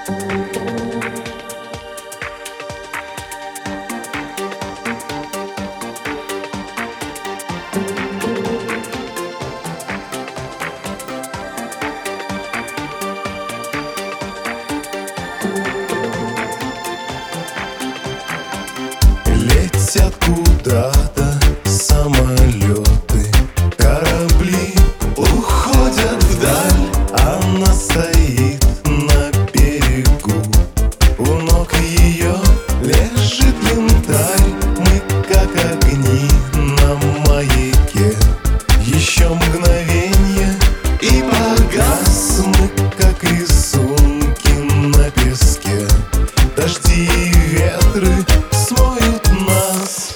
Летят куда-то самолеты, корабли уходят вдаль. Она стоит на берегу, у ног ее лежит янтарь. Мы как огни на маяке, еще мгновенье и погас. Мы как рисунки на песке, дожди и ветры смоют нас.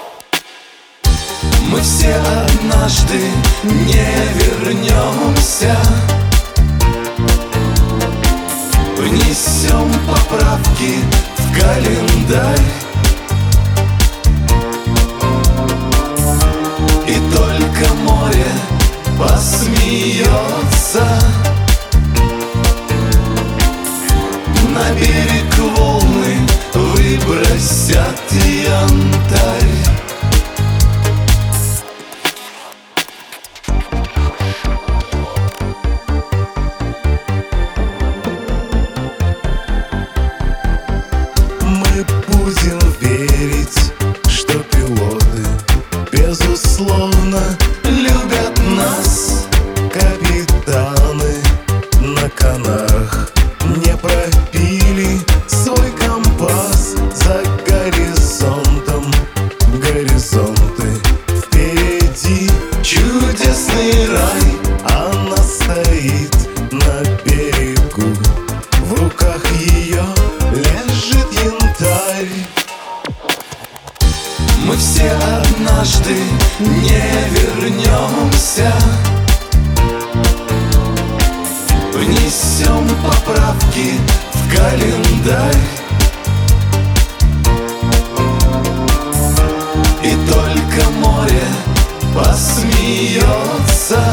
Мы все однажды не вернемся, внесем поправки в календарь. И только море посмеется, на берег волны выбросят янтарь. Мы будем верить, что пилоты безусловно любят нас. Капитаны на Канарах не пропили свой компас. За горизонтом горизонты, впереди чудесный рай. Она стоит на берегу, в руках ее лежит янтарь. Мы все однажды не вернемся, внесем поправки в календарь. И только море посмеется,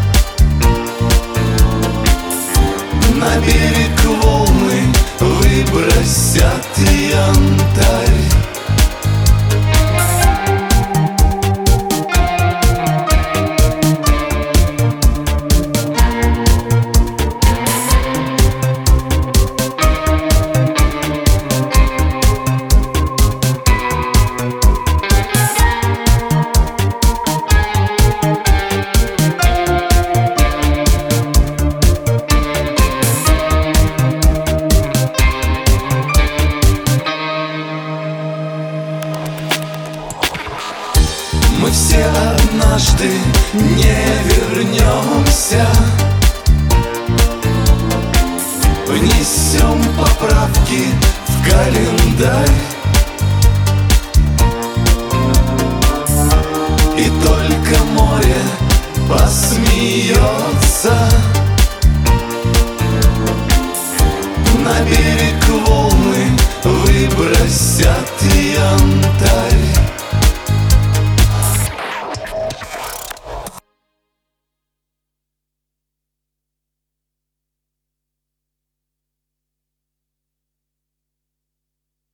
на берег волны выбросят янтарь. Мы все однажды не вернемся, внесем поправки в календарь.